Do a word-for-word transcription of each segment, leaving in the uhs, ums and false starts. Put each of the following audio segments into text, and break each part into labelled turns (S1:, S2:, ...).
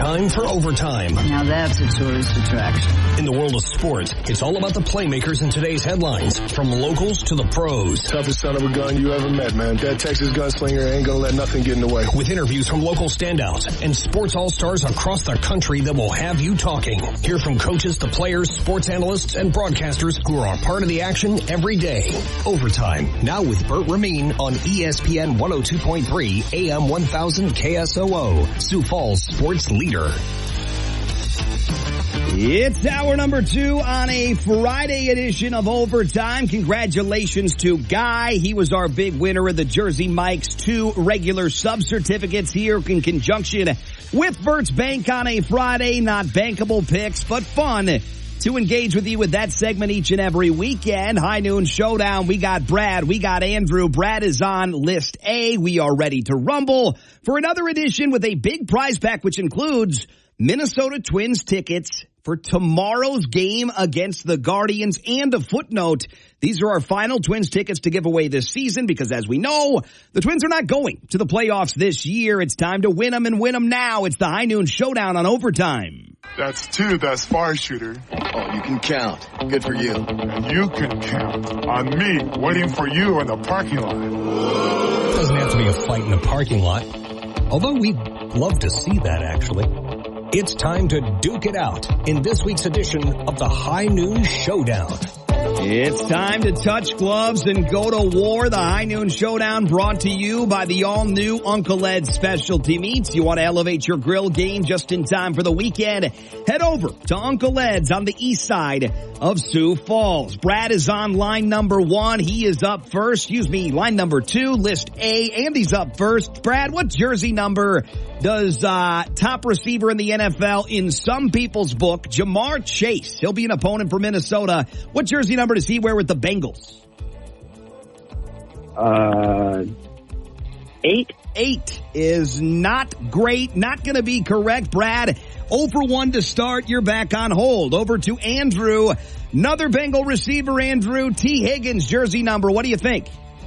S1: time for Overtime.
S2: Now that's a tourist attraction.
S1: In the world of sports, it's all about the playmakers in today's headlines, from locals to the pros.
S3: Toughest son of a gun you ever met, man. That Texas gunslinger ain't gonna let nothing get in the way.
S1: With interviews from local standouts and sports all-stars across the country that will have you talking. Hear from coaches to players, sports analysts, and broadcasters who are a part of the action every day. Overtime, now with Bert Rameen on E S P N one oh two point three, A M one thousand K S O O, Sioux Falls sports leader.
S4: It's hour number two on a Friday edition of Overtime. Congratulations to Guy. He was our big winner of the Jersey Mike's two regular sub certificates here in conjunction with Bert's Bank on a Friday. Not bankable picks, but fun to engage with you with that segment each and every weekend. High Noon Showdown. We got Brad. We got Andrew. Brad is on list A. We are ready to rumble for another edition with a big prize pack, which includes Minnesota Twins tickets for tomorrow's game against the Guardians, and a footnote. These are our final Twins tickets to give away this season because, as we know, the Twins are not going to the playoffs this year. It's time to win them and win them now. It's the High Noon Showdown on Overtime.
S5: That's two. That's far, shooter.
S6: Oh, you can count. Good for you.
S5: And you can count on me waiting for you in the parking lot.
S1: It doesn't have to be a fight in the parking lot, although we'd love to see that, actually. It's time to duke it out in this week's edition of the High Noon Showdown.
S4: It's time to touch gloves and go to war. The High Noon Showdown brought to you by the all-new Uncle Ed's Specialty Meats. You want to elevate your grill game just in time for the weekend? Head over to Uncle Ed's on the east side of Sioux Falls. Brad is on line number one. He is up first. Excuse me, line number two, list A. Andy's up first. Brad, what jersey number does uh top receiver in the N F L in some people's book, Jamar Chase? He'll be an opponent for Minnesota. What jersey number does he wear with the Bengals?
S7: Uh, eight.
S4: Eight is not great. Not going to be correct. Brad, oh for one to start. You're back on hold. Over to Andrew. Another Bengal receiver, Andrew. T. Higgins, jersey number. What do you think?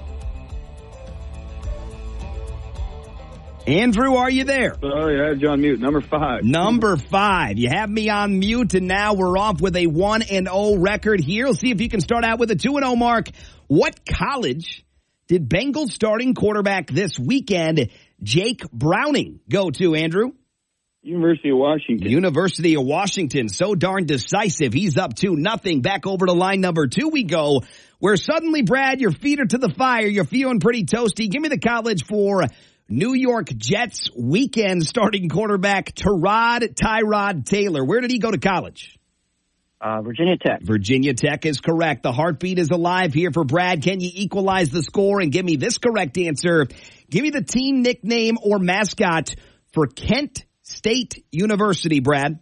S4: Andrew, are you there?
S7: Oh, yeah, I have you on mute. Number five.
S4: Number five. You have me on mute, and now we're off with a one and oh record here. Let's see if you can start out with a two and oh mark. What college did Bengals starting quarterback this weekend, Jake Browning, go to, Andrew?
S7: University of Washington.
S4: University of Washington. So darn decisive. He's up two nothing. Back over to line number two we go, where suddenly, Brad, your feet are to the fire. You're feeling pretty toasty. Give me the college for New York Jets weekend starting quarterback Tyrod Tyrod Taylor. Where did he go to college?
S7: Uh, Virginia Tech.
S4: Virginia Tech is correct. The heartbeat is alive here for Brad. Can you equalize the score and give me this correct answer? Give me the team nickname or mascot for Kent State University, Brad.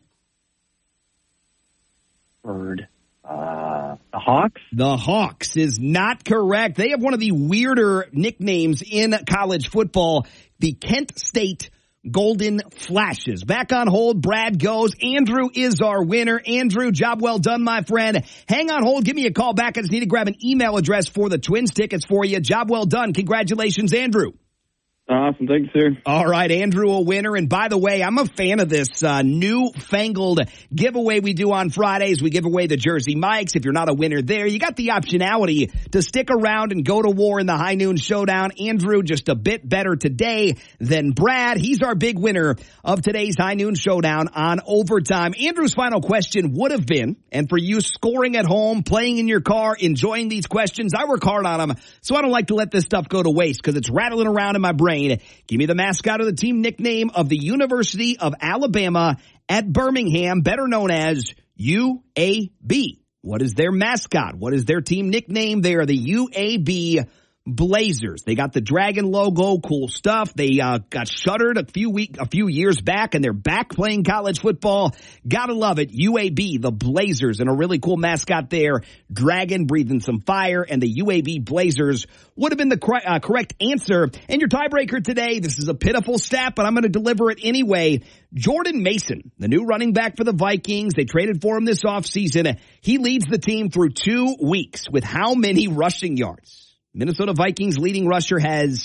S7: Bird. Uh, the Hawks?
S4: The Hawks is not correct. They have one of the weirder nicknames in college football, the Kent State Golden Flashes. Back on hold, Brad goes. Andrew is our winner. Andrew, job well done, my friend. Hang on hold. Give me a call back. I just need to grab an email address for the Twins tickets for you. Job well done. Congratulations, Andrew.
S7: Awesome. Thank you, sir.
S4: All right, Andrew, a winner. And by the way, I'm a fan of this uh, newfangled giveaway we do on Fridays. We give away the Jersey Mikes. If you're not a winner there, you got the optionality to stick around and go to war in the High Noon Showdown. Andrew, just a bit better today than Brad. He's our big winner of today's High Noon Showdown on Overtime. Andrew's final question would have been, and for you scoring at home, playing in your car, enjoying these questions, I work hard on them, so I don't like to let this stuff go to waste because it's rattling around in my brain. Give me the mascot or the team nickname of the University of Alabama at Birmingham, better known as U A B. What is their mascot? What is their team nickname? They are the U A B Blazers. They got the dragon logo, cool stuff. They uh, got shuttered a few week, a few years back, and they're back playing college football. Gotta love it. U A B, the Blazers, and a really cool mascot there. Dragon breathing some fire, and the U A B Blazers would have been the cor- uh, correct answer. And your tiebreaker today, this is a pitiful stat, but I'm going to deliver it anyway. Jordan Mason, the new running back for the Vikings. They traded for him this offseason. He leads the team through two weeks with how many rushing yards? Minnesota Vikings leading rusher has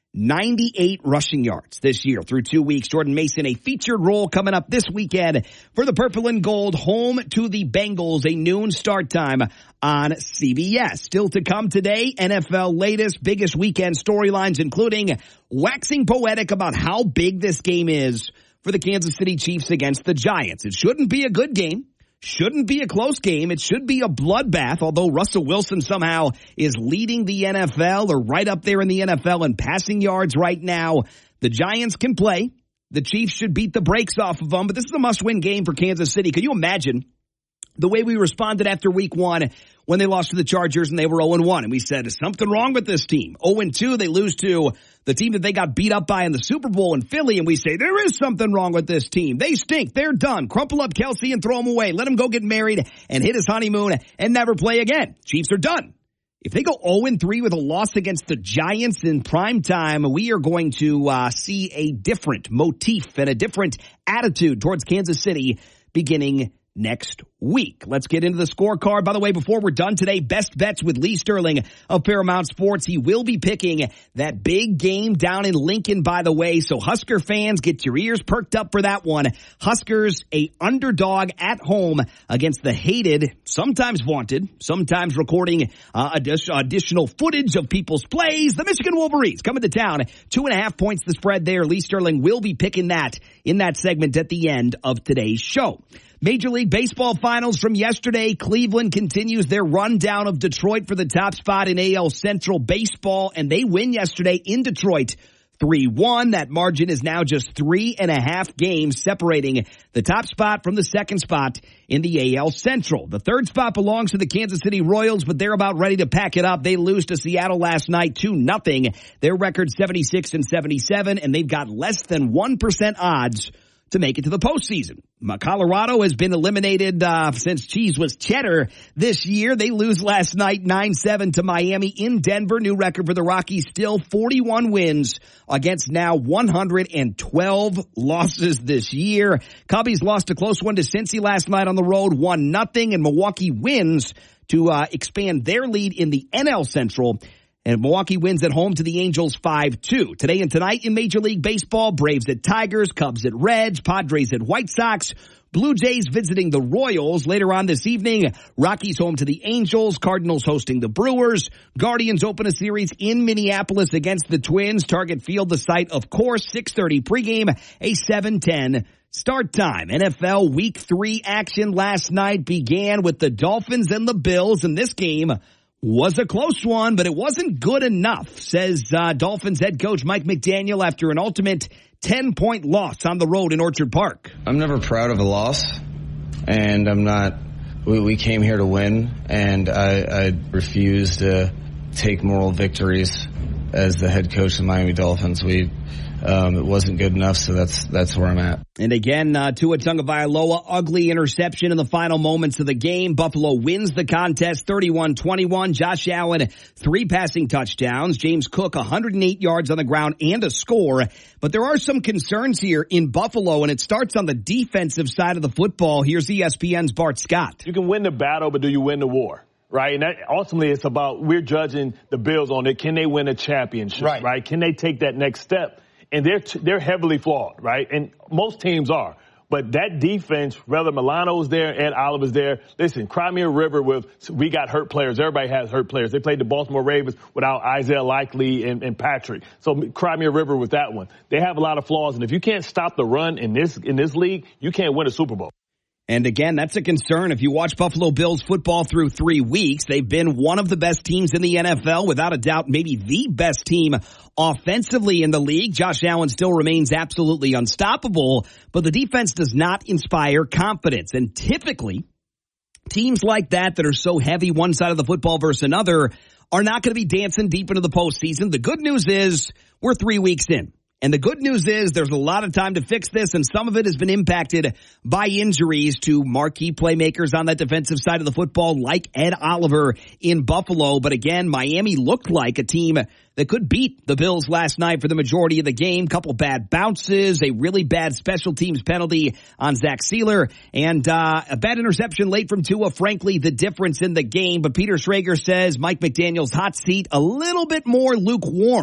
S4: ninety-eight rushing yards this year through two weeks. Jordan Mason, a featured role coming up this weekend for the Purple and Gold, home to the Bengals, a noon start time on C B S. Still to come today, N F L latest, biggest weekend storylines, including waxing poetic about how big this game is for the Kansas City Chiefs against the Giants. It shouldn't be a good game. Shouldn't be a close game. It should be a bloodbath, although Russell Wilson somehow is leading the N F L or right up there in the N F L in passing yards right now. The Giants can play. The Chiefs should beat the brakes off of them, but this is a must-win game for Kansas City. Could you imagine the way we responded after week one when they lost to the Chargers and they were oh and one? And we said, is something wrong with this team? oh and two, they lose to the team that they got beat up by in the Super Bowl in Philly. And we say, there is something wrong with this team. They stink. They're done. Crumple up Kelsey and throw him away. Let him go get married and hit his honeymoon and never play again. Chiefs are done. If they go oh and three with a loss against the Giants in prime time, we are going to uh, see a different motif and a different attitude towards Kansas City beginning next week. Let's get into the scorecard. By the way, before we're done today, best bets with Lee Sterling of Paramount Sports. He will be picking that big game down in Lincoln, by the way. So Husker fans, get your ears perked up for that one. Huskers, a underdog at home against the hated, sometimes vaunted, sometimes recording uh, addi- additional footage of people's plays, the Michigan Wolverines coming to town. Two and a half points the spread there. Lee Sterling will be picking that in that segment at the end of today's show. Major League Baseball finals from yesterday. Cleveland continues their rundown of Detroit for the top spot in A L Central Baseball, and they win yesterday in Detroit three one. That margin is now just three and a half games separating the top spot from the second spot in the A L Central. The third spot belongs to the Kansas City Royals, but they're about ready to pack it up. They lose to Seattle last night two nothing. Their record seventy-six and seventy-seven, and they've got less than one percent odds to make it to the postseason. Colorado has been eliminated uh, since cheese was cheddar this year. They lose last night nine seven to Miami in Denver. New record for the Rockies, still forty-one wins against now one hundred twelve losses this year. Cubbies lost a close one to Cincy last night on the road, one nothing, and Milwaukee wins to uh, expand their lead in the N L Central. And Milwaukee wins at home to the Angels five two. Today and tonight in Major League Baseball, Braves at Tigers, Cubs at Reds, Padres at White Sox, Blue Jays visiting the Royals. Later on this evening, Rockies home to the Angels, Cardinals hosting the Brewers, Guardians open a series in Minneapolis against the Twins. Target Field, the site, of course, six thirty pregame, a seven ten start time. N F L Week three action last night began with the Dolphins and the Bills, and this game was a close one, but it wasn't good enough, says uh, Dolphins head coach Mike McDaniel after an ultimate ten-point loss on the road in Orchard Park.
S8: I'm never proud of a loss, and I'm not. We, we came here to win, and I, I refuse to take moral victories as the head coach of the Miami Dolphins. We Um, it wasn't good enough, so that's that's where I'm at.
S4: And again, uh, Tua Tagovailoa, ugly interception in the final moments of the game. Buffalo wins the contest thirty-one twenty-one. Josh Allen, three passing touchdowns. James Cook, one hundred eight yards on the ground and a score. But there are some concerns here in Buffalo, and it starts on the defensive side of the football. Here's E S P N's Bart Scott.
S9: You can win the battle, but do you win the war? Right, and that, ultimately it's about, we're judging the Bills on it. Can they win a championship? Right. right? Can they take that next step? And they're they're heavily flawed, right? And most teams are. But that defense, whether Milano's there and Oliver's there, listen, Crimea River with, we got hurt players. Everybody has hurt players. They played the Baltimore Ravens without Isaiah Likely and, and Patrick. So Crimea River with that one. They have a lot of flaws. And if you can't stop the run in this in this league, you can't win a Super Bowl.
S4: And again, that's a concern. If you watch Buffalo Bills football through three weeks, they've been one of the best teams in the N F L, without a doubt, maybe the best team offensively in the league. Josh Allen still remains absolutely unstoppable, but the defense does not inspire confidence. And typically, teams like that that are so heavy one side of the football versus another are not going to be dancing deep into the postseason. The good news is we're three weeks in. And the good news is there's a lot of time to fix this, and some of it has been impacted by injuries to marquee playmakers on that defensive side of the football, like Ed Oliver in Buffalo. But again, Miami looked like a team that could beat the Bills last night for the majority of the game. Couple bad bounces, a really bad special teams penalty on Zach Sealer, and uh, a bad interception late from Tua. Frankly, the difference in the game. But Peter Schrager says Mike McDaniel's hot seat a little bit more lukewarm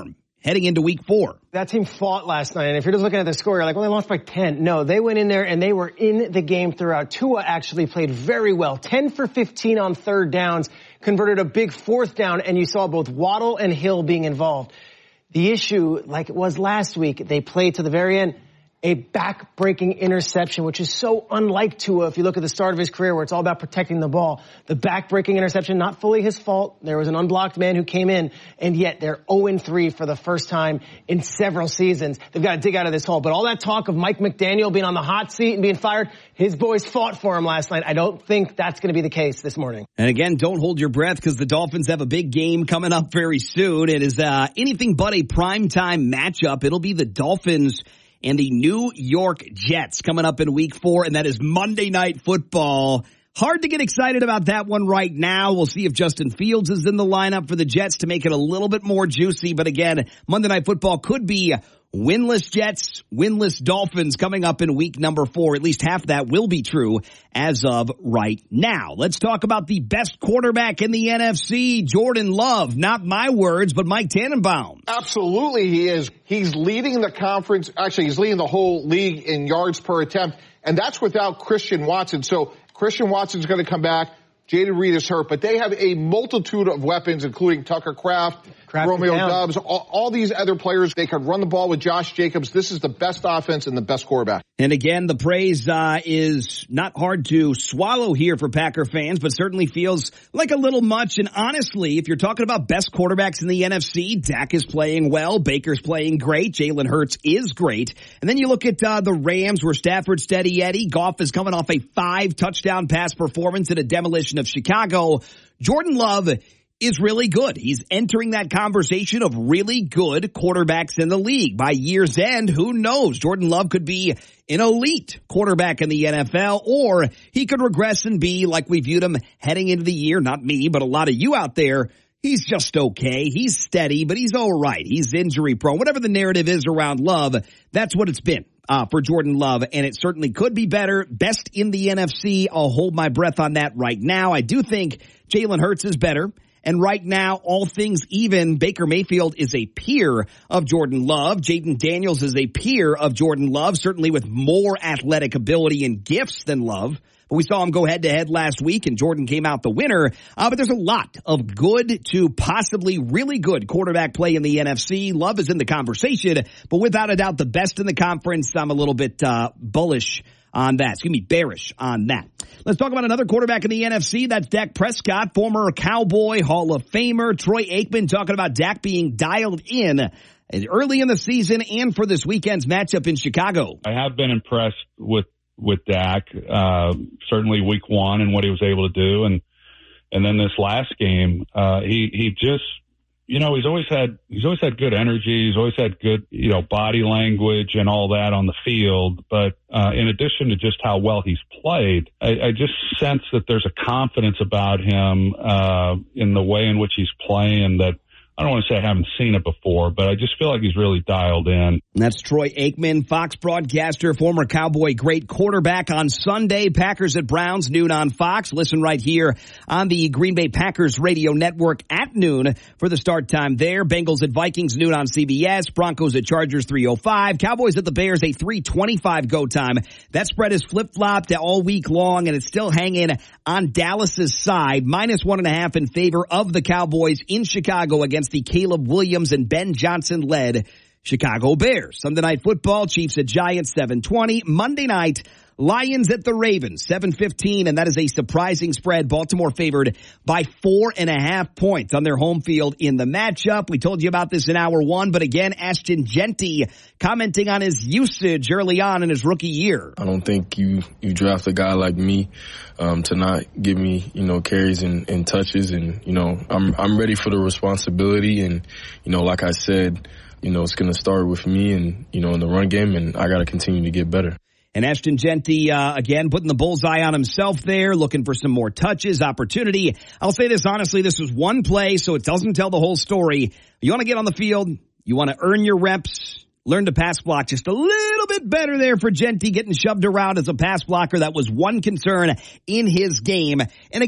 S4: heading into week four.
S10: That team fought last night, and if you're just looking at the score, you're like, well, they lost by ten. No, they went in there and they were in the game throughout. Tua actually played very well. ten for fifteen on third downs, converted a big fourth down, and you saw both Waddle and Hill being involved. The issue, like it was last week, they played to the very end, a back-breaking interception, which is so unlike Tua if you look at the start of his career where it's all about protecting the ball. The back-breaking interception, not fully his fault. There was an unblocked man who came in, and yet they're oh and three for the first time in several seasons. They've got to dig out of this hole. But all that talk of Mike McDaniel being on the hot seat and being fired, his boys fought for him last night. I don't think that's going to be the case this morning.
S4: And again, don't hold your breath because the Dolphins have a big game coming up very soon. It is uh, anything but a primetime matchup. It'll be the Dolphins and the New York Jets coming up in week four, and that is Monday Night Football. Hard to get excited about that one right now. We'll see if Justin Fields is in the lineup for the Jets to make it a little bit more juicy. But again, Monday Night Football could be winless Jets, winless Dolphins coming up in week number four. At least half that will be true as of right now. Let's talk about the best quarterback in the N F C, Jordan Love. Not my words, but Mike Tannenbaum.
S11: Absolutely he is. He's leading the conference. Actually, he's leading the whole league in yards per attempt. And that's without Christian Watson. So Christian Watson's going to come back. Jaden Reed is hurt, but they have a multitude of weapons, including Tucker Kraft, Kraft Romeo Doubs, all, all these other players. They could run the ball with Josh Jacobs. This is the best offense and the best quarterback.
S4: And again, the praise uh, is not hard to swallow here for Packer fans, but certainly feels like a little much. And honestly, if you're talking about best quarterbacks in the N F C, Dak is playing well, Baker's playing great, Jalen Hurts is great. And then you look at uh, the Rams, where Stafford steady Eddie, Goff is coming off a five touchdown pass performance in a demolition of Chicago. Jordan Love is really good. He's entering that conversation of really good quarterbacks in the league. By year's end, who knows? Jordan Love could be an elite quarterback in the N F L, or he could regress and be like we viewed him heading into the year. Not me, but a lot of you out there. He's just okay. He's steady, but he's all right. He's injury prone. Whatever the narrative is around Love, that's what it's been uh, for Jordan Love, and it certainly could be better. Best in the N F C. I'll hold my breath on that right now. I do think Jalen Hurts is better. And right now, all things even, Baker Mayfield is a peer of Jordan Love. Jaden Daniels is a peer of Jordan Love, certainly with more athletic ability and gifts than Love. But we saw him go head-to-head last week, and Jordan came out the winner. Uh, but there's a lot of good to possibly really good quarterback play in the N F C. Love is in the conversation, but without a doubt, the best in the conference. I'm a little bit uh, bullish on that. Excuse me, bearish on that. Let's talk about another quarterback in the N F C. That's Dak Prescott, former Cowboy Hall of Famer. Troy Aikman talking about Dak being dialed in early in the season and for this weekend's matchup in Chicago.
S12: I have been impressed with with Dak, uh, certainly week one and what he was able to do. And, and then this last game, uh, he, he just, you know, he's always had, he's always had good energy. He's always had good, you know, body language and all that on the field. But, uh, in addition to just how well he's played, I, I just sense that there's a confidence about him, uh, in the way in which he's playing that, I don't want to say I haven't seen it before, but I just feel like he's really dialed in.
S4: And that's Troy Aikman, Fox broadcaster, former Cowboy great quarterback. On Sunday, Packers at Browns, noon on Fox. Listen right here on the Green Bay Packers radio network at noon for the start time there. Bengals at Vikings, noon on C B S. Broncos at Chargers, three oh five. Cowboys at the Bears, a three twenty-five go time. That spread is flip-flopped all week long, and it's still hanging on Dallas's side. Minus one and a half in favor of the Cowboys in Chicago against the Caleb Williams and Ben Johnson-led Chicago Bears. Sunday Night Football, Chiefs at Giants, seven twenty. Monday night, Lions at the Ravens, seven fifteen, and that is a surprising spread. Baltimore favored by four and a half points on their home field in the matchup. We told you about this in hour one, but again, Ashton Jeanty commenting on his usage early on in his rookie year.
S13: I don't think you, you draft a guy like me um, to not give me, you know, carries and, and touches, and, you know, I'm I'm ready for the responsibility, and, you know, like I said, you know, it's going to start with me and, you know, in the run game, and I got to continue to get better.
S4: And Ashton Jeanty, uh, again, putting the bullseye on himself there, looking for some more touches, opportunity. I'll say this honestly, this was one play, so it doesn't tell the whole story. You want to get on the field, you want to earn your reps, learn to pass block just a little bit better there for Jeanty, getting shoved around as a pass blocker. That was one concern in his game. And again,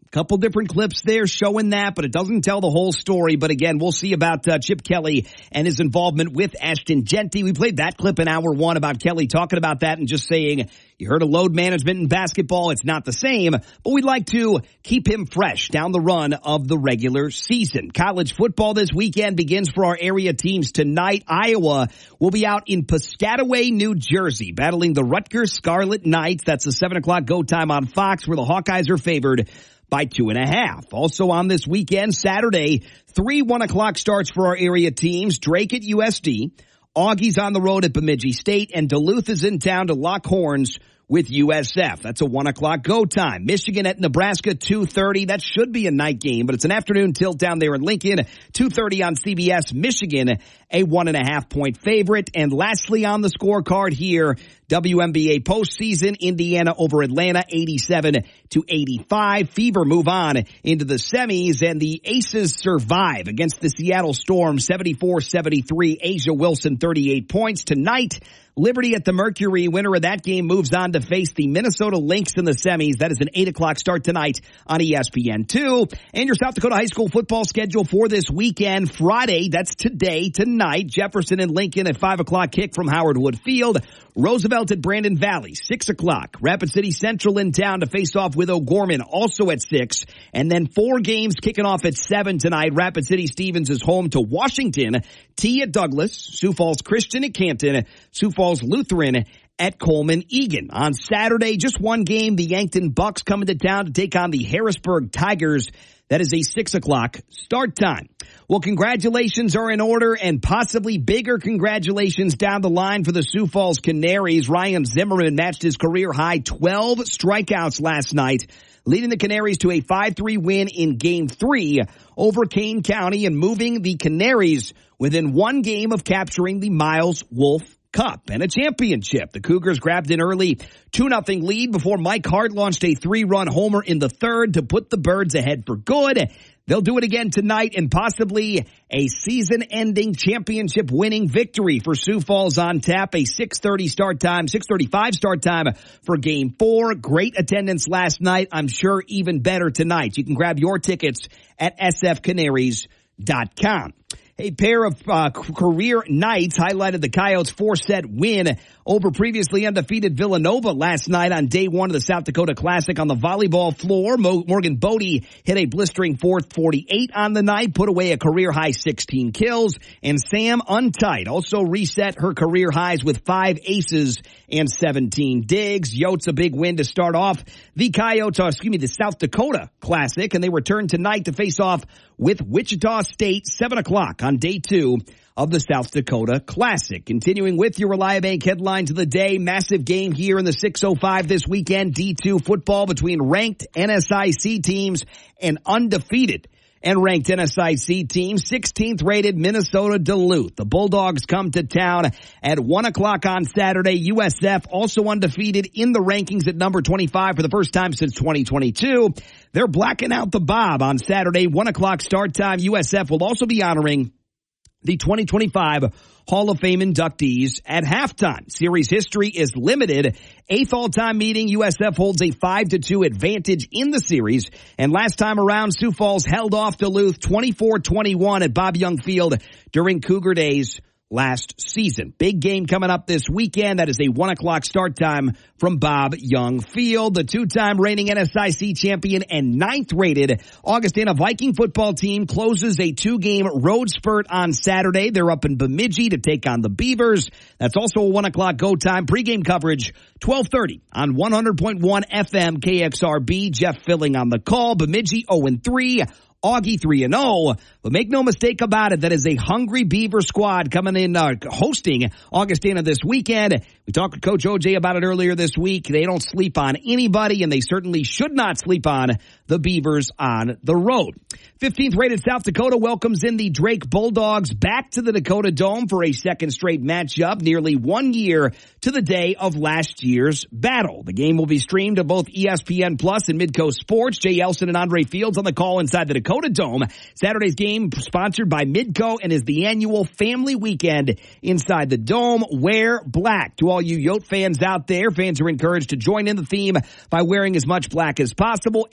S4: Couple different clips there showing that, but it doesn't tell the whole story. But again, we'll see about uh, Chip Kelly and his involvement with Ashton Jeanty. We played that clip in hour one about Kelly talking about that and just saying, you heard of load management in basketball. It's not the same, but we'd like to keep him fresh down the run of the regular season. College football this weekend begins for our area teams tonight. Iowa will be out in Piscataway, New Jersey, battling the Rutgers Scarlet Knights. That's a seven o'clock go time on Fox, where the Hawkeyes are favored by two and a half. Also on this weekend, Saturday, three one o'clock starts for our area teams. Drake at U S D, Augie's on the road at Bemidji State, and Duluth is in town to lock horns with U S F. That's a one o'clock go time. Michigan at Nebraska, two thirty. That should be a night game, but it's an afternoon tilt down there in Lincoln. two thirty on C B S. Michigan, a one and a half point favorite. And lastly on the scorecard here, W N B A postseason, Indiana over Atlanta, eighty-seven to eighty-five. Fever move on into the semis, and the Aces survive against the Seattle Storm, seventy-four seventy-three. Asia Wilson, thirty-eight points. Tonight, Liberty at the Mercury. Winner of that game moves on to face the Minnesota Lynx in the semis. That is an eight o'clock start tonight on E S P N two. And your South Dakota high school football schedule for this weekend. Friday, that's today, tonight. Jefferson and Lincoln at five o'clock kick from Howard Wood Field. Roosevelt at Brandon Valley, six o'clock. Rapid City Central in town to face off with O'Gorman, also at six. And then four games kicking off at seven tonight. Rapid City Stevens is home to Washington. T at Douglas. Sioux Falls Christian at Canton. Sioux Falls Lutheran at Coleman Egan. On Saturday, just one game. The Yankton Bucks coming to town to take on the Harrisburg Tigers. That is a six o'clock start time. Well, congratulations are in order, and possibly bigger congratulations down the line for the Sioux Falls Canaries. Ryan Zimmerman matched his career high twelve strikeouts last night, leading the Canaries to a five three win in game three over Kane County and moving the Canaries within one game of capturing the Miles Wolf Cup and a championship. The Cougars grabbed an early two nothing lead before Mike Hart launched a three-run homer in the third to put the Birds ahead for good. They'll do it again tonight and possibly a season-ending championship-winning victory for Sioux Falls on tap. A six thirty start time, six thirty-five start time for Game four. Great attendance last night. I'm sure even better tonight. You can grab your tickets at s f canaries dot com. A pair of uh, career nights highlighted the Coyotes' four-set win over previously undefeated Villanova last night on day one of the South Dakota Classic on the volleyball floor. Mo- Morgan Bodie hit a blistering four forty-eight on the night, put away a career-high sixteen kills, and Sam Untight also reset her career highs with five aces and seventeen digs. Yotes a big win to start off the Coyotes, uh, excuse me, the South Dakota Classic, and they return tonight to face off with Wichita State, seven o'clock on day two of the South Dakota Classic. Continuing with your Reliabank headlines of the day, massive game here in the six oh five this weekend, D two football between ranked N S I C teams and undefeated and ranked N S I C team, sixteenth rated Minnesota Duluth. The Bulldogs come to town at one o'clock on Saturday. U S F also undefeated in the rankings at number twenty-five for the first time since twenty twenty-two. They're blacking out the Bob on Saturday, one o'clock start time. U S F will also be honoring the twenty twenty-five Hall of Fame inductees at halftime. Series history is limited. Eighth all-time meeting, U S F holds a five to two advantage in the series. And last time around, Sioux Falls held off Duluth twenty-four twenty-one at Bob Young Field during Cougar days last season. Big game coming up this weekend. That is a one o'clock start time from Bob Young Field. The two-time reigning N S I C champion and ninth rated Augustana Viking football team closes a two-game road spurt on Saturday. They're up in Bemidji to take on the Beavers. That's also a one o'clock go time. Pre-game coverage, twelve thirty on one hundred point one F M K X R B. Jeff Filling on the call. Bemidji oh and three. Augie three and oh, but make no mistake about it, that is a hungry Beaver squad coming in, uh, hosting Augustana this weekend. We talked with Coach O J about it earlier this week. They don't sleep on anybody, and they certainly should not sleep on the Beavers on the road. fifteenth rated South Dakota welcomes in the Drake Bulldogs back to the Dakota Dome for a second straight matchup, nearly one year to the day of last year's battle. The game will be streamed to both E S P N Plus and Midcoast Sports. Jay Elson and Andre Fields on the call inside the Dakota Dome. Saturday's game sponsored by Midco and is the annual family weekend inside the Dome. Wear black. To all you Yote fans out there, fans are encouraged to join in the theme by wearing as much black as possible. And for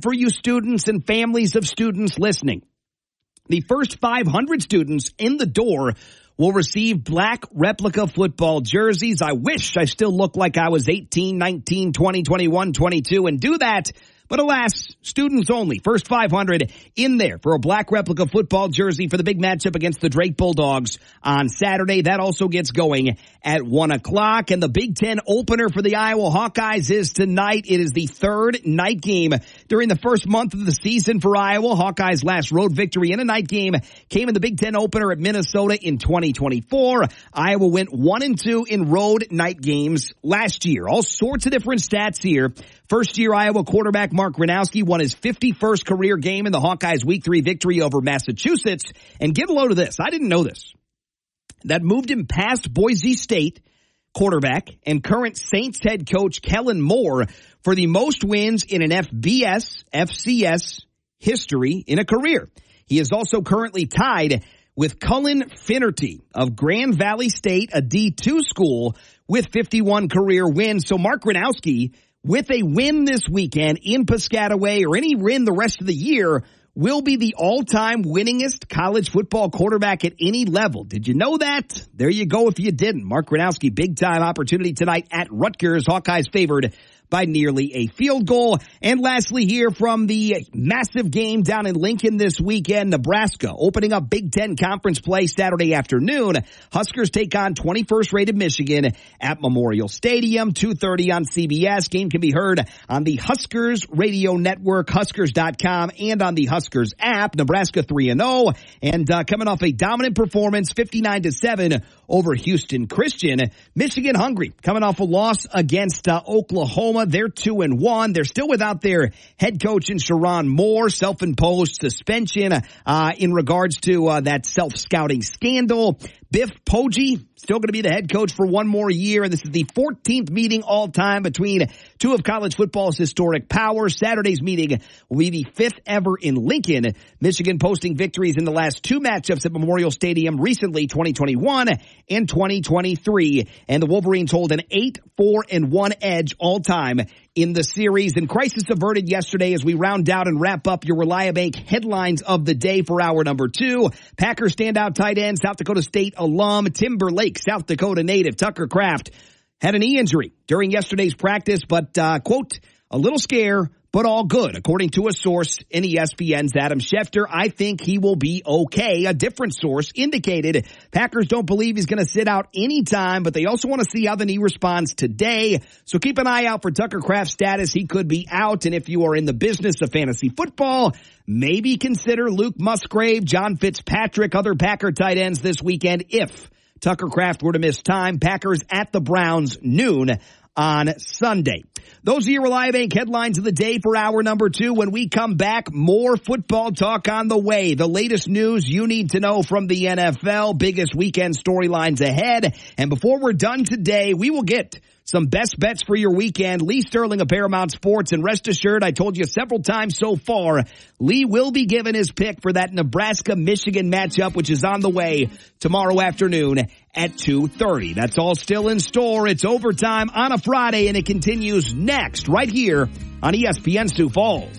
S4: for you students and families of students listening. The first five hundred students in the door will receive black replica football jerseys. I wish I still looked like I was eighteen, nineteen, twenty, twenty-one, twenty-two and do that. But alas, students only. First five hundred in there for a black replica football jersey for the big matchup against the Drake Bulldogs on Saturday. That also gets going at one o'clock. And the Big Ten opener for the Iowa Hawkeyes is tonight. It is the third night game during the first month of the season for Iowa. Hawkeyes' last road victory in a night game came in the Big Ten opener at Minnesota in twenty twenty-four. Iowa went one and two in road night games last year. All sorts of different stats here. First year Iowa quarterback Mark Gronowski won his fifty-first career game in the Hawkeyes' week three victory over Massachusetts. And get a load of this. I didn't know this. That moved him past Boise State quarterback and current Saints head coach Kellen Moore for the most wins in an F B S, F C S history in a career. He is also currently tied with Cullen Finnerty of Grand Valley State, a D two school, with fifty-one career wins. So Mark Gronowski, with a win this weekend in Piscataway or any win the rest of the year, will be the all-time winningest college football quarterback at any level. Did you know that? There you go if you didn't. Mark Gronowski, big-time opportunity tonight at Rutgers. Hawkeyes favored by nearly a field goal. And lastly here from the massive game down in Lincoln this weekend, Nebraska opening up Big Ten Conference play Saturday afternoon. Huskers take on twenty-first rated Michigan at Memorial Stadium, two thirty on C B S. Game can be heard on the Huskers radio network, Huskers dot com, and on the Huskers app. Nebraska three and oh, and uh, coming off a dominant performance, fifty-nine to seven over Houston Christian. Michigan hungry, coming off a loss against uh, Oklahoma. They're two and one. They're still without their head coach in Sharon Moore, self-imposed suspension uh, in regards to uh, that self-scouting scandal. Biff Poggi still going to be the head coach for one more year, and this is the fourteenth meeting all-time between two of college football's historic powers. Saturday's meeting will be the fifth ever in Lincoln. Michigan posting victories in the last two matchups at Memorial Stadium recently, twenty twenty-one and twenty twenty-three, and the Wolverines hold an eight four and one edge all-time in the series. And crisis averted yesterday as we round out and wrap up your Reliabank headlines of the day for hour number two. Packers standout tight end, South Dakota State alum, Timberlake, South Dakota native Tucker Kraft had a knee injury during yesterday's practice, but, uh, quote, a little scare, but all good, according to a source in E S P N's Adam Schefter. I think he will be okay. A different source indicated Packers don't believe he's going to sit out anytime, but they also want to see how the knee responds today. So keep an eye out for Tucker Kraft's status. He could be out, and if you are in the business of fantasy football, maybe consider Luke Musgrave, John Fitzpatrick, other Packer tight ends this weekend if Tucker Kraft were to miss time. Packers at the Browns, noon on Sunday. Those are your Reliabank headlines of the day for hour number two. When we come back, more football talk on the way. The latest news you need to know from the N F L, biggest weekend storylines ahead. And before we're done today, we will get some best bets for your weekend. Lee Sterling of Paramount Sports, and rest assured, I told you several times so far, Lee will be given his pick for that Nebraska-Michigan matchup, which is on the way tomorrow afternoon at two thirty. That's all still in store. It's overtime on a Friday, and it continues next right here on E S P N Sioux Falls.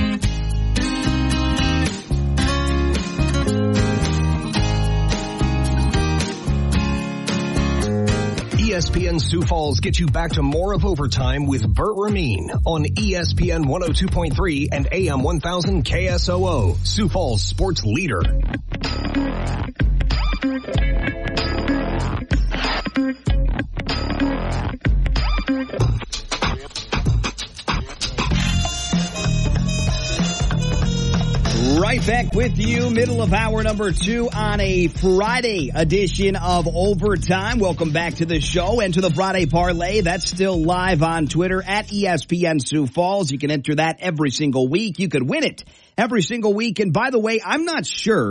S1: E S P N Sioux Falls gets you back to more of Overtime with Bert Ramin on E S P N one oh two point three and A M one thousand K S O O, Sioux Falls sports leader.
S4: Right back with you, middle of hour number two on a Friday edition of Overtime. Welcome back to the show and to the Friday Parlay. That's still live on Twitter at E S P N Sioux Falls. You can enter that every single week. You could win it every single week. And by the way, I'm not sure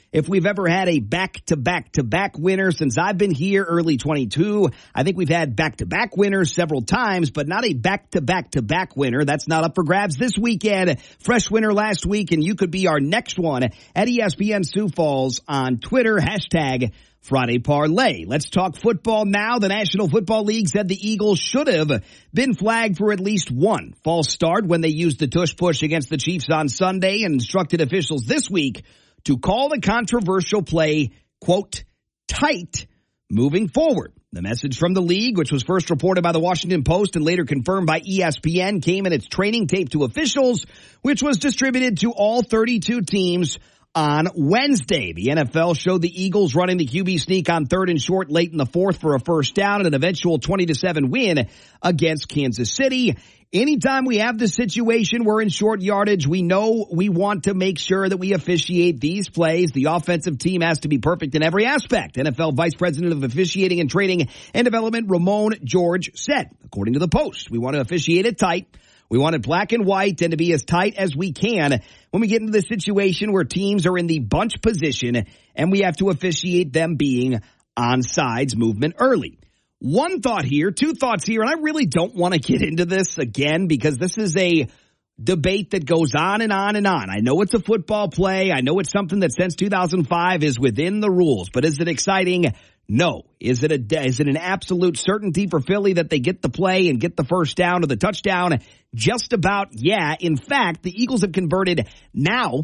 S4: if we've ever had a back-to-back-to-back winner since I've been here, early twenty-two. I think we've had back-to-back winners several times, but not a back-to-back-to-back winner. That's not up for grabs this weekend. Fresh winner last week, and you could be our next one at E S P N Sioux Falls on Twitter, hashtag Friday Parlay. Let's talk football now. The National Football League said the Eagles should have been flagged for at least one false start when they used the tush push against the Chiefs on Sunday, and instructed officials this week to call the controversial play, quote, tight moving forward. The message from the league, which was first reported by the Washington Post and later confirmed by E S P N, came in its training tape to officials, which was distributed to all thirty-two teams on Wednesday. The N F L showed the Eagles running the Q B sneak on third and short late in the fourth for a first down and an eventual twenty to seven win against Kansas City. Anytime we have the situation where in short yardage, we know we want to make sure that we officiate these plays. The offensive team has to be perfect in every aspect. N F L Vice President of Officiating and Training and Development, Ramon George, said, according to the Post, we want to officiate it tight. We want it black and white and to be as tight as we can when we get into the situation where teams are in the bunch position and we have to officiate them being on sides movement early. One thought here, two thoughts here, and I really don't want to get into this again because this is a debate that goes on and on and on. I know it's a football play. I know it's something that since two thousand five is within the rules, but is it exciting? No. Is it a, is it an absolute certainty for Philly that they get the play and get the first down or the touchdown? Just about, yeah. In fact, the Eagles have converted now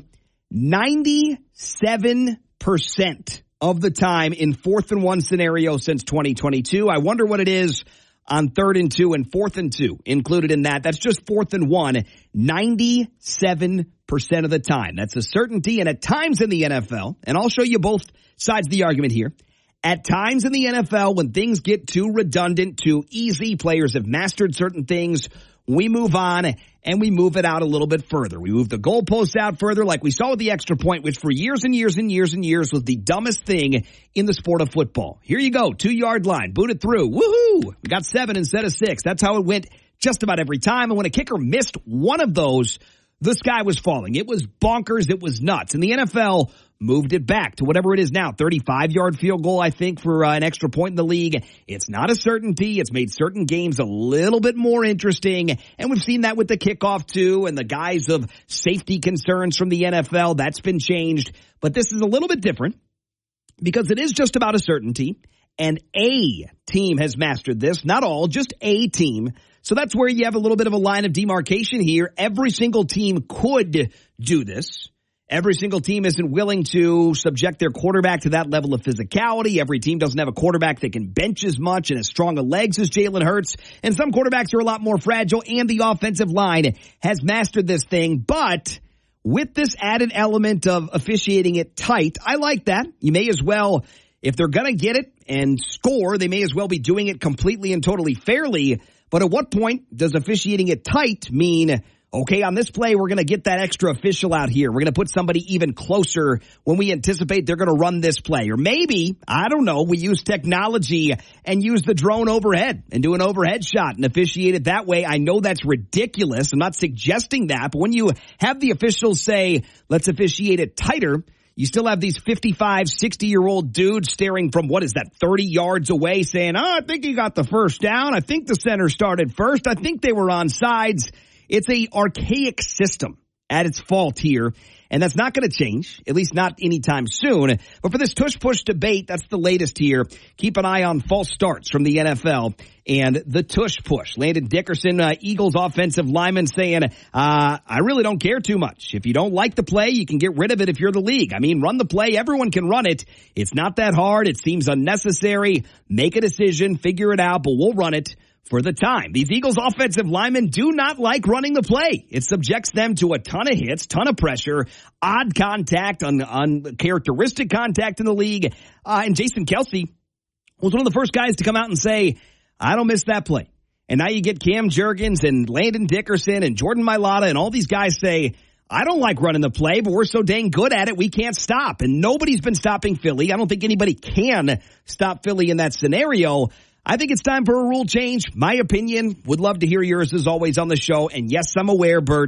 S4: ninety-seven percent of the time in fourth and one scenario since twenty twenty-two. I wonder what it is on third and two and fourth and two included in that. That's just fourth and one, ninety-seven percent of the time. That's a certainty. And at times in the N F L, and I'll show you both sides of the argument here. At times in the N F L, when things get too redundant, too easy, players have mastered certain things, we move on and we move it out a little bit further. We move the goalposts out further like we saw with the extra point, which for years and years and years and years was the dumbest thing in the sport of football. Here you go, two-yard line, boot it through. Woohoo! We got seven instead of six. That's how it went just about every time. And when a kicker missed one of those, the sky was falling. It was bonkers. It was nuts. And the N F L moved it back to whatever it is now, thirty-five-yard field goal, I think, for uh, an extra point in the league. It's not a certainty. It's made certain games a little bit more interesting, and we've seen that with the kickoff, too, and the guise of safety concerns from the N F L. That's been changed, but this is a little bit different because it is just about a certainty, and a team has mastered this, not all, just a team. So that's where you have a little bit of a line of demarcation here. Every single team could do this. Every single team isn't willing to subject their quarterback to that level of physicality. Every team doesn't have a quarterback that can bench as much and as strong of legs as Jalen Hurts. And some quarterbacks are a lot more fragile, and the offensive line has mastered this thing. But with this added element of officiating it tight, I like that. You may as well, if they're going to get it and score, they may as well be doing it completely and totally fairly. But at what point does officiating it tight mean, okay, on this play, we're going to get that extra official out here. We're going to put somebody even closer when we anticipate they're going to run this play. Or maybe, I don't know, we use technology and use the drone overhead and do an overhead shot and officiate it that way. I know that's ridiculous. I'm not suggesting that. But when you have the officials say, let's officiate it tighter, you still have these fifty-five, sixty-year-old dudes staring from, what is that, thirty yards away saying, oh, I think he got the first down. I think the center started first. I think they were on sides. It's a archaic system at its fault here, and that's not going to change, at least not anytime soon. But for this tush-push debate, that's the latest here. Keep an eye on false starts from the N F L and the tush-push. Landon Dickerson, uh, Eagles offensive lineman, saying, uh, I really don't care too much. If you don't like the play, you can get rid of it if you're the league. I mean, run the play. Everyone can run it. It's not that hard. It seems unnecessary. Make a decision. Figure it out, but we'll run it for the time. These Eagles offensive linemen do not like running the play. It subjects them to a ton of hits, ton of pressure, odd contact, un- uncharacteristic contact in the league. Uh, and Jason Kelce was one of the first guys to come out and say, I don't miss that play. And now you get Cam Jurgens and Landon Dickerson and Jordan Mailata and all these guys say, I don't like running the play, but we're so dang good at it, we can't stop. And nobody's been stopping Philly. I don't think anybody can stop Philly in that scenario. I think it's time for a rule change. My opinion, would love to hear yours as always on the show. And yes, I'm aware, Bert,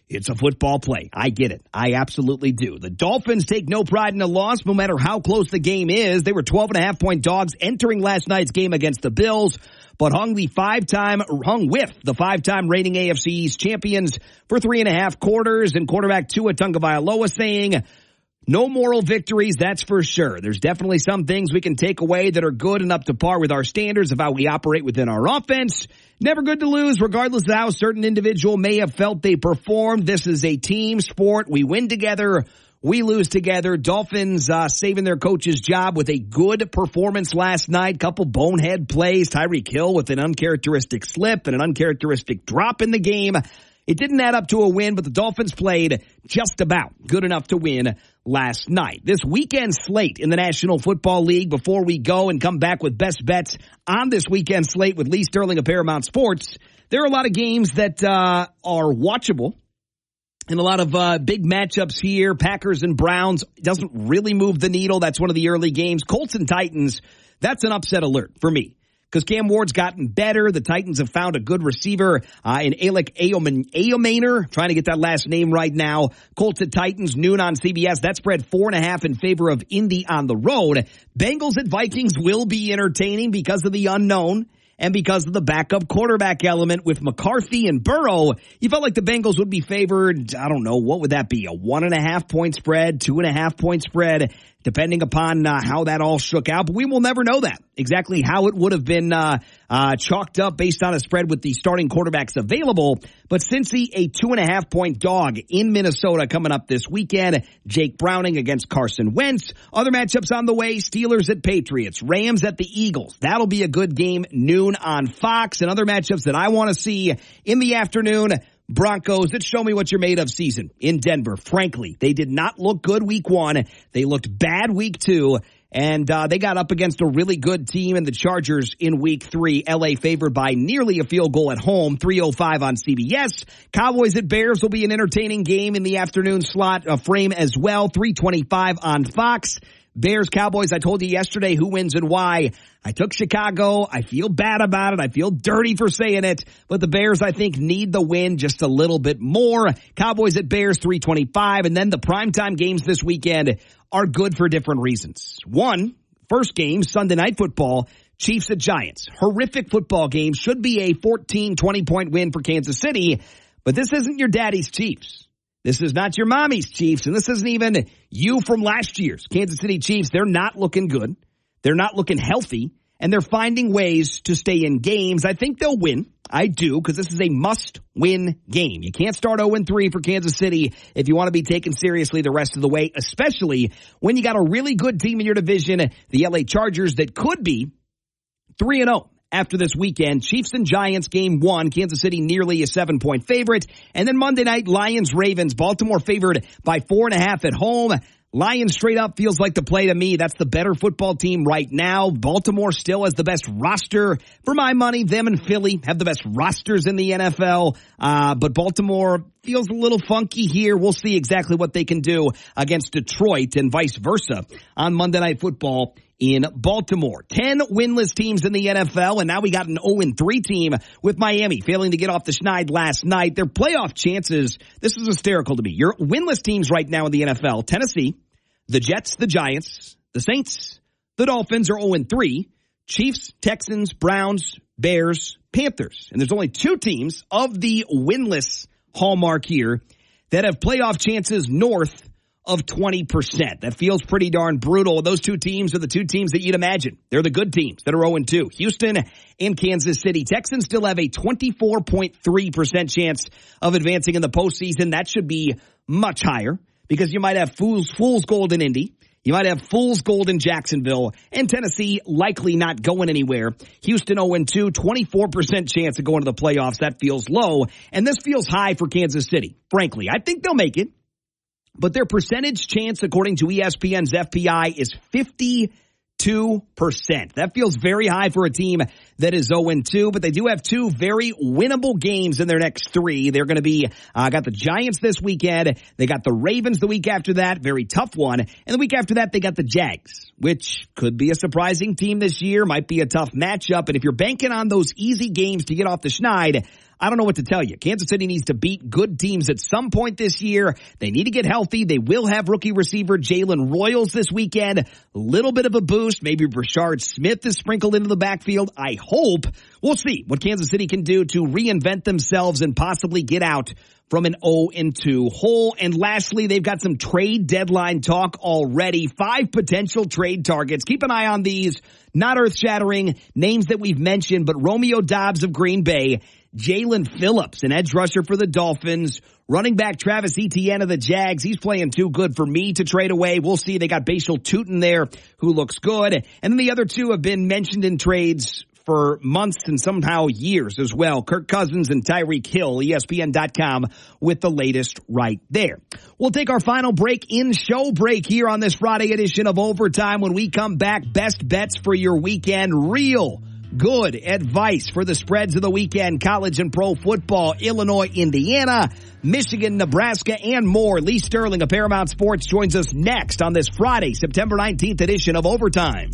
S4: It's a football play. I get it. I absolutely do. The Dolphins take no pride in a loss, no matter how close the game is. They were twelve and a half point dogs entering last night's game against the Bills, but hung the five-time, hung with the five-time reigning A F C East champions for three and a half quarters, and quarterback Tua Tagovailoa saying, no moral victories, that's for sure. There's definitely some things we can take away that are good and up to par with our standards of how we operate within our offense. Never good to lose, regardless of how a certain individual may have felt they performed. This is a team sport. We win together. We lose together. Dolphins uh, saving their coach's job with a good performance last night. Couple bonehead plays. Tyreek Hill with an uncharacteristic slip and an uncharacteristic drop in the game. It didn't add up to a win, but the Dolphins played just about good enough to win last night. This weekend slate in the National Football League, before we go and come back with best bets on this weekend slate with Lee Sterling of Paramount Sports, there are a lot of games that uh, are watchable and a lot of uh, big matchups here. Packers and Browns doesn't really move the needle. That's one of the early games. Colts and Titans, that's an upset alert for me, because Cam Ward's gotten better. The Titans have found a good receiver uh, in Alec Ayomaner. Trying to get that last name right now. Colts at Titans, noon on C B S. That spread four and a half in favor of Indy on the road. Bengals at Vikings will be entertaining because of the unknown and because of the backup quarterback element with McCarthy and Burrow. You felt like the Bengals would be favored, I don't know, what would that be? A one and a half point spread, two and a half point spread, depending upon uh, how that all shook out. But we will never know that, exactly how it would have been uh, uh, chalked up based on a spread with the starting quarterbacks available. But Cincy, a two and a half point dog in Minnesota coming up this weekend. Jake Browning against Carson Wentz. Other matchups on the way, Steelers at Patriots, Rams at the Eagles. That'll be a good game, noon on Fox. And other matchups that I want to see in the afternoon, Broncos, that show me what you're made of season in Denver. Frankly, they did not look good week one. They looked bad week two. And uh, they got up against a really good team in the Chargers in week three. L A favored by nearly a field goal at home, three oh five on C B S. Cowboys at Bears will be an entertaining game in the afternoon slot uh, frame as well, three twenty-five on Fox. Bears, Cowboys, I told you yesterday who wins and why. I took Chicago. I feel bad about it. I feel dirty for saying it. But the Bears, I think, need the win just a little bit more. Cowboys at Bears, three twenty-five. And then the primetime games this weekend are good for different reasons. One, first game, Sunday Night Football, Chiefs at Giants. Horrific football game. Should be a fourteen, twenty point win for Kansas City. But this isn't your daddy's Chiefs. This is not your mommy's Chiefs, and this isn't even you from last year's Kansas City Chiefs. They're not looking good. They're not looking healthy, and they're finding ways to stay in games. I think they'll win. I do, because this is a must-win game. You can't start oh and three for Kansas City if you want to be taken seriously the rest of the way, especially when you got a really good team in your division, the L A Chargers, that could be three and oh. After this weekend, Chiefs and Giants game one, Kansas City nearly a seven point favorite. And then Monday night, Lions, Ravens, Baltimore favored by four and a half at home. Lions straight up feels like the play to me. That's the better football team right now. Baltimore still has the best roster. For my money, them and Philly have the best rosters in the N F L. Uh, but Baltimore feels a little funky here. We'll see exactly what they can do against Detroit and vice versa on Monday Night Football in Baltimore. Ten winless teams in the N F L, and now we got an oh and three team with Miami failing to get off the schneid last night. Their playoff chances, this is hysterical to me. Your winless teams right now in the N F L, Tennessee, the Jets, the Giants, the Saints, the Dolphins are oh and three, Chiefs, Texans, Browns, Bears, Panthers. And there's only two teams of the winless hallmark here that have playoff chances north of twenty percent. That feels pretty darn brutal. Those two teams are the two teams that you'd imagine. They're the good teams that are oh and two. Houston and Kansas City. Texans still have a twenty-four point three percent chance of advancing in the postseason. That should be much higher because you might have Fool's, Fool's Gold in Indy. You might have Fool's Gold in Jacksonville, and Tennessee likely not going anywhere. Houston oh and two, twenty-four percent chance of going to the playoffs. That feels low, and this feels high for Kansas City. Frankly, I think they'll make it. But their percentage chance, according to E S P N's F P I, is fifty-two percent. That feels very high for a team that is oh and two, but they do have two very winnable games in their next three. They're going to be, uh, got the Giants this weekend. They got the Ravens the week after that, very tough one. And the week after that, they got the Jags, which could be a surprising team this year, might be a tough matchup. And if you're banking on those easy games to get off the schneid, I don't know what to tell you. Kansas City needs to beat good teams at some point this year. They need to get healthy. They will have rookie receiver Jalen Royals this weekend. A little bit of a boost. Maybe Brashard Smith is sprinkled into the backfield. I hope. We'll see what Kansas City can do to reinvent themselves and possibly get out from an oh and two hole. And lastly, they've got some trade deadline talk already. Five potential trade targets. Keep an eye on these. Not earth-shattering names that we've mentioned, but Romeo Doubs of Green Bay, Jalen Phillips, an edge rusher for the Dolphins, running back Travis Etienne of the Jags. He's playing too good for me to trade away. We'll see. They got Bashal Tutin there, who looks good. And then the other two have been mentioned in trades for months and somehow years as well. Kirk Cousins and Tyreek Hill, E S P N dot com with the latest right there. We'll take our final break in show break here on this Friday edition of Overtime. When we come back, best bets for your weekend. Real good advice for the spreads of the weekend. College and pro football, Illinois, Indiana, Michigan, Nebraska, and more. Lee Sterling of Paramount Sports joins us next on this Friday, September nineteenth edition of Overtime.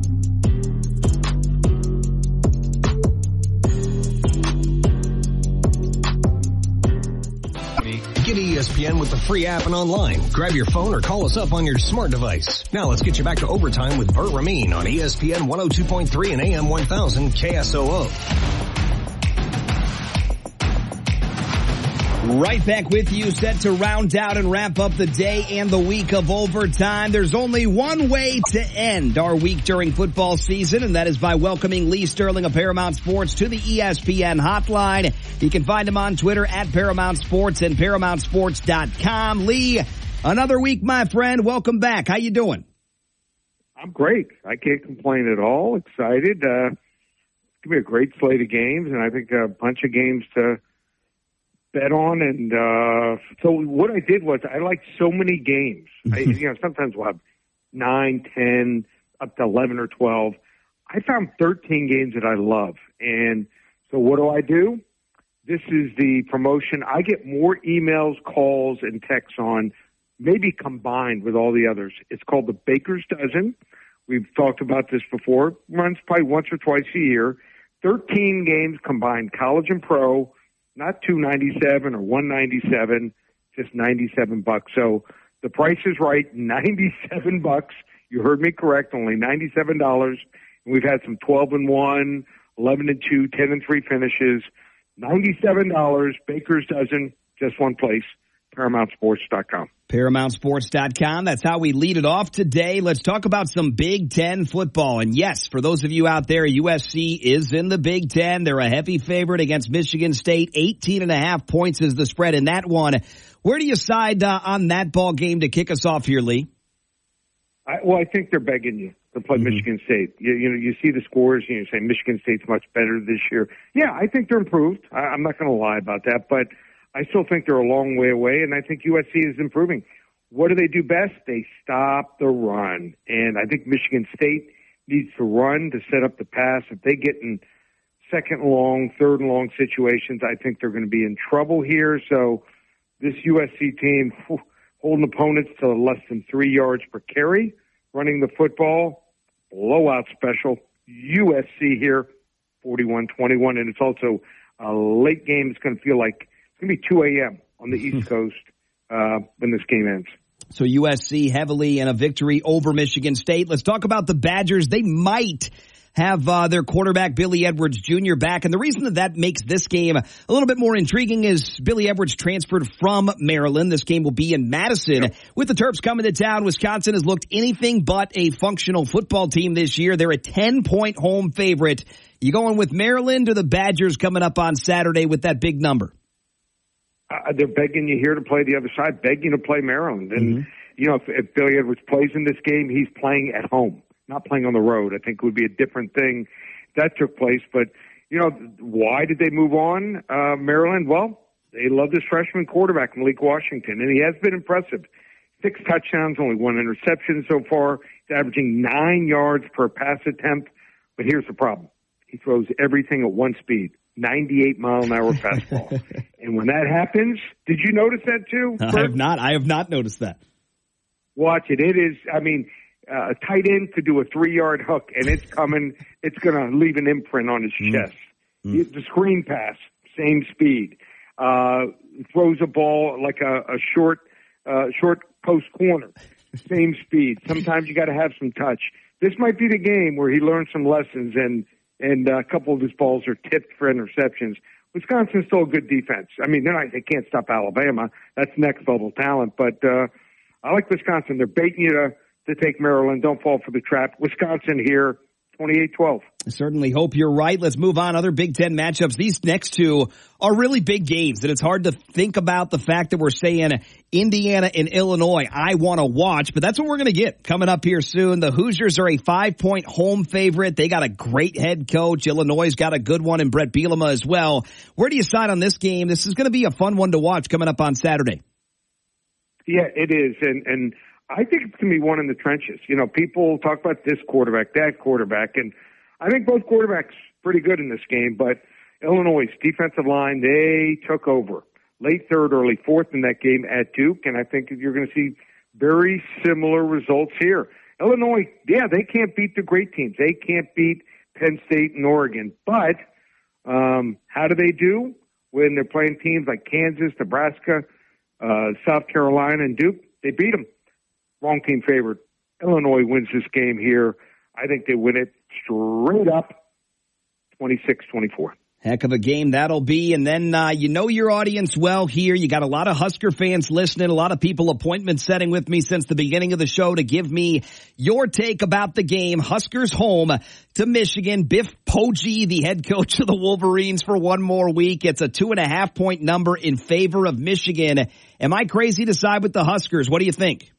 S1: Get E S P N with the free app and online. Grab your phone or call us up on your smart device. Now let's get you back to Overtime with Burt Ramin on E S P N one oh two point three and A M one thousand K S O O.
S4: Right back with you, set to round out and wrap up the day and the week of Overtime. There's only one way to end our week during football season, and that is by welcoming Lee Sterling of Paramount Sports to the E S P N hotline. You can find him on Twitter at Paramount Sports and Paramount Sports dot com. Lee, another week, my friend. Welcome back. How you doing?
S14: I'm great. I can't complain at all. Excited. Uh, it's going to be a great slate of games, and I think a bunch of games to bet on. And uh, so what I did was I liked so many games. I, you know, sometimes we'll have nine, ten, up to eleven or twelve. I found thirteen games that I love. And so what do I do? This is the promotion. I get more emails, calls, and texts on, maybe combined with all the others. It's called the Baker's Dozen. We've talked about this before. Runs probably once or twice a year. thirteen games combined, college and pro, not two ninety-seven or one ninety-seven, just ninety-seven bucks. So the price is right, ninety-seven bucks. You heard me correct, only ninety-seven dollars. And we've had some twelve and one, eleven and two, ten and three finishes. ninety-seven dollars, Baker's Dozen, just one place, Paramount Sports dot com.
S4: Paramount Sports dot com. That's how we lead it off today. Let's talk about some Big Ten football. And yes, for those of you out there, U S C is in the Big Ten. They're a heavy favorite against Michigan State. eighteen and a half points is the spread in that one. Where do you side uh, on that ball game to kick us off here, Lee?
S14: I, well, I think they're begging you to play mm-hmm. Michigan State. You, you know, you see the scores and you say Michigan State's much better this year. Yeah, I think they're improved. I, I'm not going to lie about that, but I still think they're a long way away, and I think U S C is improving. What do they do best? They stop the run, and I think Michigan State needs to run to set up the pass. If they get in second and long, third and long situations, I think they're going to be in trouble here. So this U S C team whew, holding opponents to less than three yards per carry, running the football, blowout special. U S C here, forty-one twenty-one, and it's also a late game. It's going to feel like it's going to be two a.m. on the East Coast uh, when this game ends.
S4: So U S C heavily in a victory over Michigan State. Let's talk about the Badgers. They might have uh, their quarterback, Billy Edwards Junior, back. And the reason that that makes this game a little bit more intriguing is Billy Edwards transferred from Maryland. This game will be in Madison. Yep. With the Terps coming to town, Wisconsin has looked anything but a functional football team this year. They're a ten-point home favorite. You going with Maryland or the Badgers coming up on Saturday with that big number?
S14: Uh, they're begging you here to play the other side, begging to play Maryland. And, mm-hmm. you know, if, if Billy Edwards plays in this game, he's playing at home, not playing on the road. I think it would be a different thing if that took place. But, you know, why did they move on, uh, Maryland? Well, they love this freshman quarterback, Malik Washington, and he has been impressive. Six touchdowns, only one interception so far. He's averaging nine yards per pass attempt. But here's the problem. He throws everything at one speed. ninety-eight mile an hour fastball. And when that happens, did you notice that too?
S4: Bert? I have not. I have not noticed that.
S14: Watch it. It is, I mean, uh, a tight end could do a three yard hook and it's coming, it's going to leave an imprint on his mm. chest. Mm. The screen pass, same speed. Uh, throws a ball like a, a short, uh, short post corner, same speed. Sometimes you got to have some touch. This might be the game where he learns some lessons, and and uh, a couple of his balls are tipped for interceptions. Wisconsin's still a good defense. I mean, they're not, they can't stop Alabama. That's next level talent. But uh, I like Wisconsin. They're baiting you to, to take Maryland. Don't fall for the trap. Wisconsin here, twenty-eight twelve.
S4: Certainly hope you're right. Let's move on. Other Big Ten matchups. These next two are really big games, and it's hard to think about the fact that we're saying Indiana and Illinois, I want to watch, but that's what we're going to get coming up here soon. The Hoosiers are a five-point home favorite. They got a great head coach. Illinois got a good one in Brett Bielema as well. Where do you side on this game? This is going to be a fun one to watch coming up on Saturday.
S14: Yeah, it is, and and I think it's going to be one in the trenches. You know, people talk about this quarterback, that quarterback, and I think both quarterbacks pretty good in this game, but Illinois' defensive line, they took over late third, early fourth in that game at Duke, and I think you're going to see very similar results here. Illinois, yeah, they can't beat the great teams. They can't beat Penn State and Oregon, but um, how do they do when they're playing teams like Kansas, Nebraska, uh, South Carolina, and Duke? They beat them. Wrong team favored. Illinois wins this game here. I think they win it straight up twenty-six twenty-four.
S4: Heck of a game that'll be. And then, uh, you know your audience well here. You got a lot of Husker fans listening, a lot of people appointment setting with me since the beginning of the show to give me your take about the game. Huskers home to Michigan. Biff Poggi, the head coach of the Wolverines for one more week. It's a two and a half point number in favor of Michigan. Am I crazy to side with the Huskers? What do you think?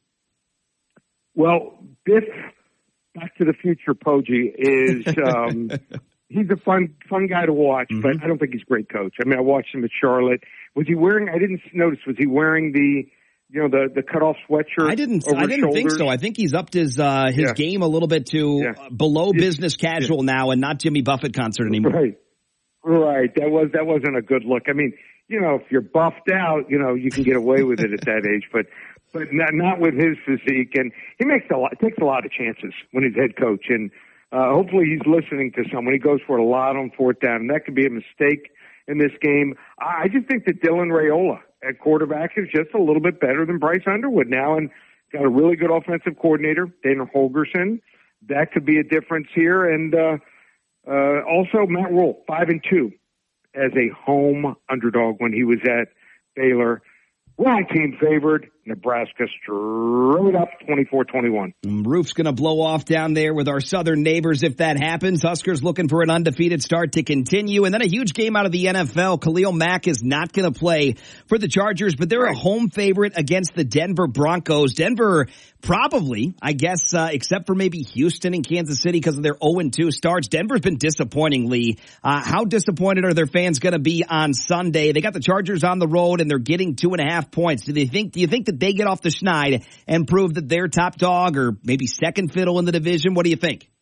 S14: Well, Biff, Back to the Future Poggi is, um, he's a fun, fun guy to watch, mm-hmm. but I don't think he's a great coach. I mean, I watched him at Charlotte. Was he wearing, I didn't notice, was he wearing the, you know, the, the cutoff sweatshirt?
S4: I didn't,
S14: over
S4: I didn't
S14: shoulders?
S4: think so. I think he's upped his, uh, his
S14: yeah.
S4: game a little bit to
S14: yeah.
S4: below
S14: It's,
S4: business casual yeah. now and not Jimmy Buffett concert anymore.
S14: Right. Right. That was, that wasn't a good look. I mean, you know, if you're buffed out, you know, you can get away with it at that age, but, but not, not with his physique. And he makes a lot, takes a lot of chances when he's head coach. And, uh, hopefully he's listening to someone. He goes for it a lot on fourth down, and that could be a mistake in this game. I just think that Dylan Raiola at quarterback is just a little bit better than Bryce Underwood now, and got a really good offensive coordinator, Dana Holgorsen. That could be a difference here. And, uh, uh, also Matt Rule, five and two as a home underdog when he was at Baylor. Wrong team favored. Nebraska straight up twenty-four twenty-one.
S4: Roof's going to blow off down there with our southern neighbors if that happens. Huskers looking for an undefeated start to continue. And then a huge game out of the N F L. Khalil Mack is not going to play for the Chargers, but they're a home favorite against the Denver Broncos. Denver probably, I guess, uh, except for maybe Houston and Kansas City because of their oh and two starts. Denver's been disappointingly. Uh, how disappointed are their fans going to be on Sunday? They got the Chargers on the road and they're getting two and a half points. Do they think, do you think that they get off the schneid and prove that they're top dog or maybe second fiddle in the division? What do you think?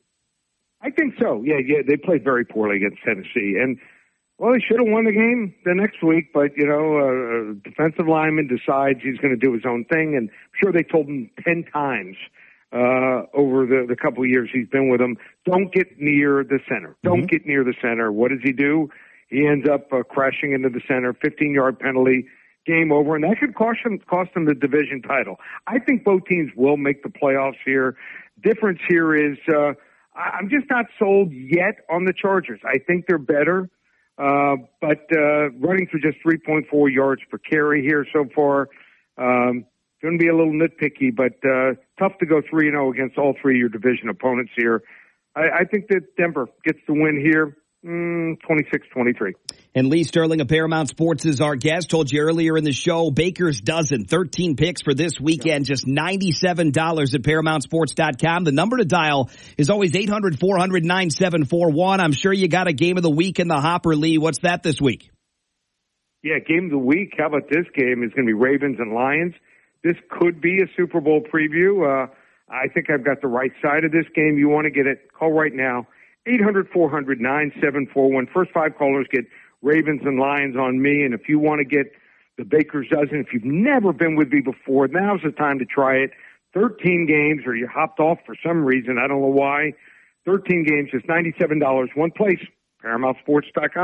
S14: I think so. Yeah, yeah, they played very poorly against Tennessee. And, well, they should have won the game the next week, but, you know, a defensive lineman decides he's going to do his own thing, and I'm sure they told him ten times uh, over the, the couple of years he's been with them, don't get near the center. Don't mm-hmm. get near the center. What does he do? He ends up uh, crashing into the center, fifteen-yard penalty, game over, and that could cost them, cost them the division title. I think both teams will make the playoffs here. Difference here is uh, I'm just not sold yet on the Chargers. I think they're better. Uh, but, uh, running for just three point four yards per carry here so far. Um, going to be a little nitpicky, but, uh, tough to go three and oh against all three of your division opponents here. I, I think that Denver gets the win here. Mm, twenty-six twenty-three.
S4: And Lee Sterling of Paramount Sports is our guest. Told you earlier in the show, Baker's Dozen, thirteen picks for this weekend, just ninety-seven dollars at Paramount Sports dot com. The number to dial is always eight hundred, four hundred, nine seven four one. I'm sure you got a game of the week in the hopper, Lee. What's that this week?
S14: Yeah, game of the week. How about this game? Is going to be Ravens and Lions. This could be a Super Bowl preview. Uh, I think I've got the right side of this game. You want to get it, call right now. eight hundred, four hundred, nine seven four one. First five callers get Ravens and Lions on me. And if you want to get the Baker's Dozen, if you've never been with me before, now's the time to try it. thirteen games, or you hopped off for some reason. I don't know why. thirteen games, just ninety-seven dollars. One place, Paramount Sports dot com.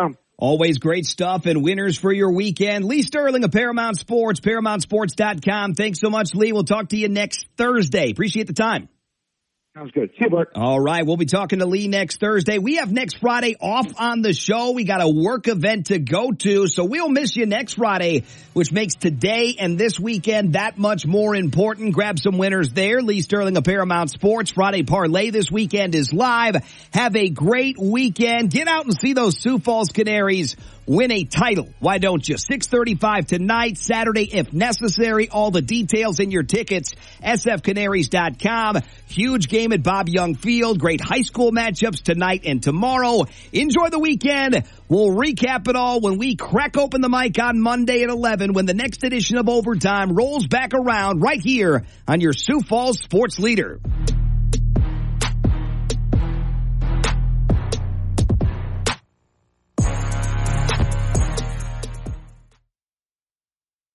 S4: Always great stuff and winners for your weekend. Lee Sterling of Paramount Sports, paramount sports dot com. Thanks so much, Lee. We'll talk to you next Thursday. Appreciate the time.
S14: Sounds good. See you, Bart.
S4: All right. We'll be talking to Lee next Thursday. We have next Friday off on the show. We got a work event to go to, so we'll miss you next Friday, which makes today and this weekend that much more important. Grab some winners there. Lee Sterling of Paramount Sports. Friday Parlay this weekend is live. Have a great weekend. Get out and see those Sioux Falls Canaries win a title. Why don't you? six thirty-five tonight, Saturday if necessary. All the details in your tickets, S F Canaries dot com. Huge game at Bob Young Field. Great high school matchups tonight and tomorrow. Enjoy the weekend. We'll recap it all when we crack open the mic on Monday at eleven when the next edition of Overtime rolls back around right here on your Sioux Falls Sports Leader.